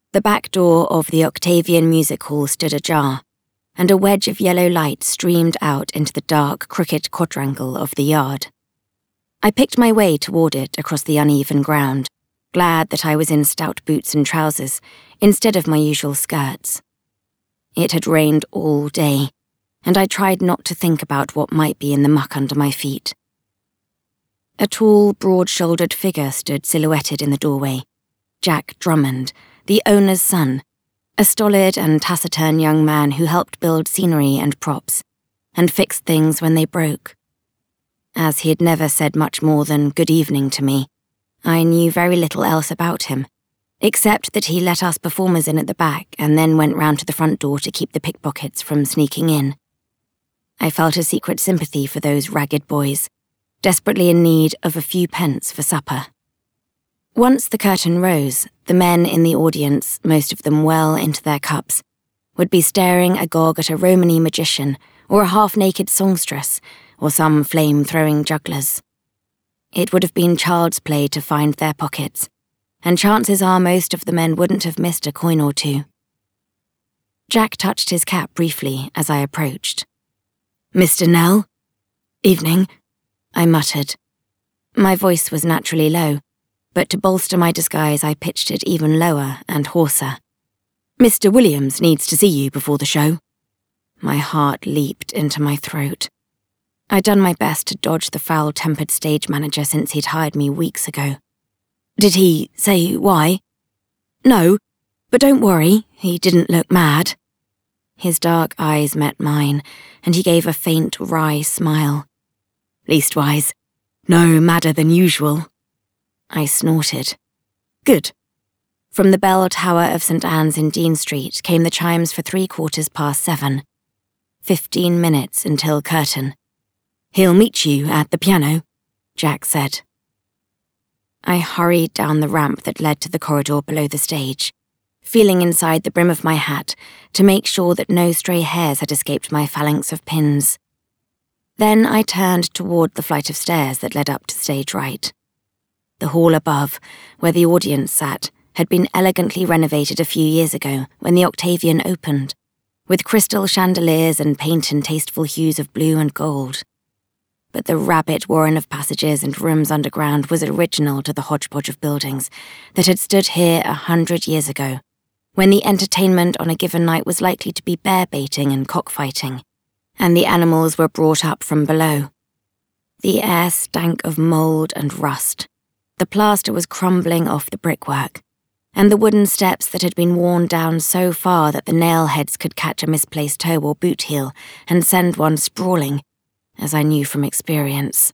The back door of the Octavian Music Hall stood ajar, and a wedge of yellow light streamed out into the dark, crooked quadrangle of the yard. I picked my way toward it across the uneven ground, glad that I was in stout boots and trousers instead of my usual skirts. It had rained all day, and I tried not to think about what might be in the muck under my feet. A tall, broad-shouldered figure stood silhouetted in the doorway. Jack Drummond, the owner's son, a stolid and taciturn young man who helped build scenery and props, and fixed things when they broke. As he had never said much more than good evening to me, I knew very little else about him, except that he let us performers in at the back and then went round to the front door to keep the pickpockets from sneaking in. I felt a secret sympathy for those ragged boys, desperately in need of a few pence for supper. Once the curtain rose, the men in the audience, most of them well into their cups, would be staring agog at a Romany magician or a half-naked songstress or some flame-throwing jugglers. It would have been child's play to find their pockets, and chances are most of the men wouldn't have missed a coin or two. Jack touched his cap briefly as I approached. "Mr. Nell? Evening," I muttered. My voice was naturally low, but to bolster my disguise I pitched it even lower and hoarser. "Mr. Williams needs to see you before the show." My heart leaped into my throat. I'd done my best to dodge the foul-tempered stage manager since he'd hired me weeks ago. "Did he say why?" "No, but don't worry, he didn't look mad." His dark eyes met mine, and he gave a faint, wry smile. "Leastwise, no madder than usual." I snorted. "Good." From the bell tower of St. Anne's in Dean Street came the chimes for 7:15. 15 minutes until curtain. "He'll meet you at the piano," Jack said. I hurried down the ramp that led to the corridor below the stage, feeling inside the brim of my hat to make sure that no stray hairs had escaped my phalanx of pins. Then I turned toward the flight of stairs that led up to stage right. The hall above, where the audience sat, had been elegantly renovated a few years ago when the Octavian opened, with crystal chandeliers and paint in tasteful hues of blue and gold. But the rabbit warren of passages and rooms underground was original to the hodgepodge of buildings that had stood here 100 years ago, when the entertainment on a given night was likely to be bear-baiting and cockfighting, and the animals were brought up from below. The air stank of mould and rust. The plaster was crumbling off the brickwork, and the wooden steps that had been worn down so far that the nail heads could catch a misplaced toe or boot heel and send one sprawling, as I knew from experience.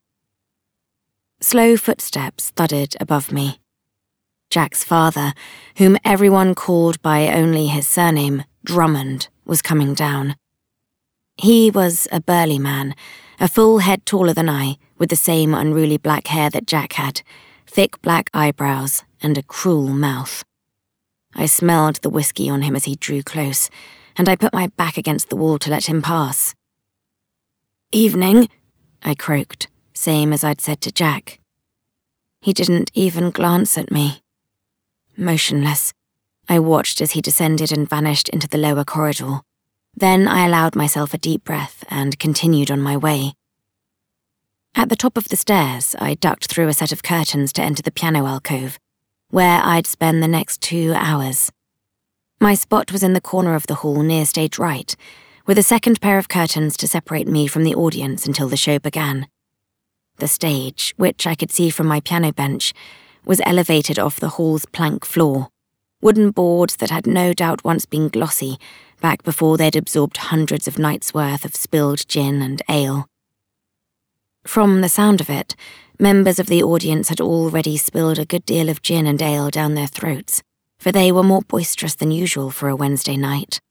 Slow footsteps thudded above me. Jack's father, whom everyone called by only his surname, Drummond, was coming down. He was a burly man, a full head taller than I, with the same unruly black hair that Jack had, thick black eyebrows, and a cruel mouth. I smelled the whiskey on him as he drew close, and I put my back against the wall to let him pass. "Evening," I croaked, same as I'd said to Jack. He didn't even glance at me. Motionless, I watched as he descended and vanished into the lower corridor. Then I allowed myself a deep breath and continued on my way. At the top of the stairs, I ducked through a set of curtains to enter the piano alcove, where I'd spend the next 2 hours. My spot was in the corner of the hall near stage right, with a second pair of curtains to separate me from the audience until the show began. The stage, which I could see from my piano bench, was elevated off the hall's plank floor, wooden boards that had no doubt once been glossy, back before they'd absorbed hundreds of nights' worth of spilled gin and ale. From the sound of it, members of the audience had already spilled a good deal of gin and ale down their throats, for they were more boisterous than usual for a Wednesday night.